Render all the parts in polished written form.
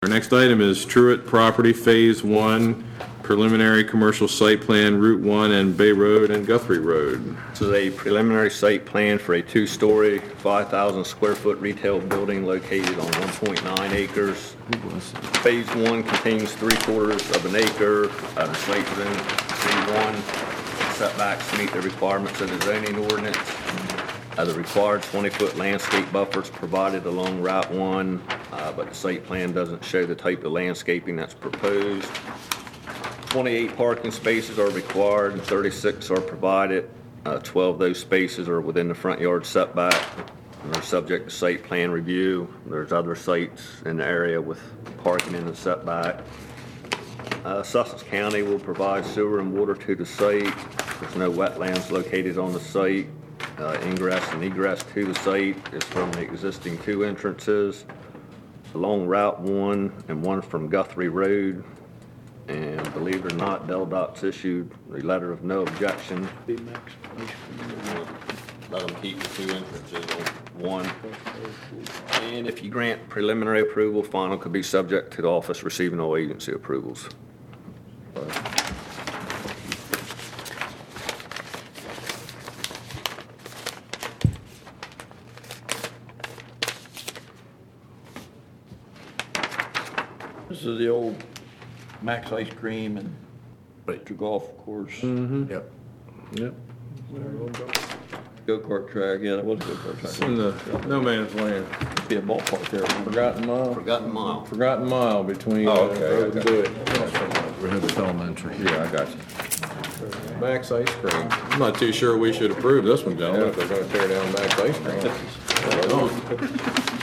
Our next item is Truett Property Phase 1, preliminary commercial site plan, Route 1 and Bay Road and Guthrie Road. This is a preliminary site plan for a two-story, 5,000 square foot retail building located on 1.9 acres. Phase 1 contains 3/4 of an acre. The site zone C1 setbacks meet the requirements of the zoning ordinance. The required 20-foot landscape buffers provided along Route 1, but the site plan doesn't show the type of landscaping that's proposed. 28 parking spaces are required and 36 are provided. 12 of those spaces are within the front yard setback. And they're subject to site plan review. There's other sites in the area with parking in the setback. Sussex County will provide sewer and water to the site. There's no wetlands located on the site. Ingress and egress to the site is from the existing 2 entrances along Route 1 and one from Guthrie Road. And believe it or not, DelDOT's issued a letter of no objection. Let them keep the 2 entrances on 1. And if you grant preliminary approval, final could be subject to the office receiving all agency approvals. This is the old Max Ice Cream and the golf course. Yep. Go-kart track, yeah, that was a go-kart track. It's in the no man's land. Be a ballpark there. Forgotten Mile? Forgotten Mile. Forgotten Mile between Road and Bowie. Rehoboth Elementary. Yeah, I got you. Max Ice Cream. I'm not too sure we should approve this one, gentlemen, if they're going to tear down Max Ice Cream.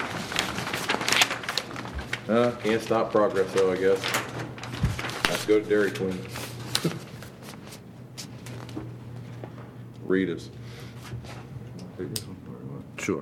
Can't stop progress, though, I guess. Let's go to Dairy Queen. Rita's. Sure.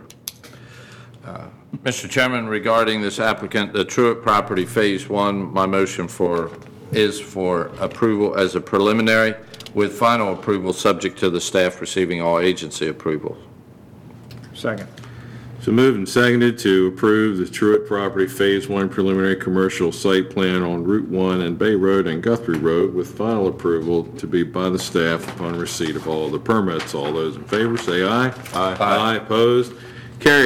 Mr. Chairman, regarding this applicant, the Truett Property Phase 1, my motion is for approval as a preliminary with final approval subject to the staff receiving all agency approvals. Second. So moved and seconded to approve the Truett Property Phase 1 preliminary commercial site plan on Route 1 and Bay Road and Guthrie Road with final approval to be by the staff upon receipt of all the permits. All those in favor say aye. Aye. Aye. Opposed? Carried.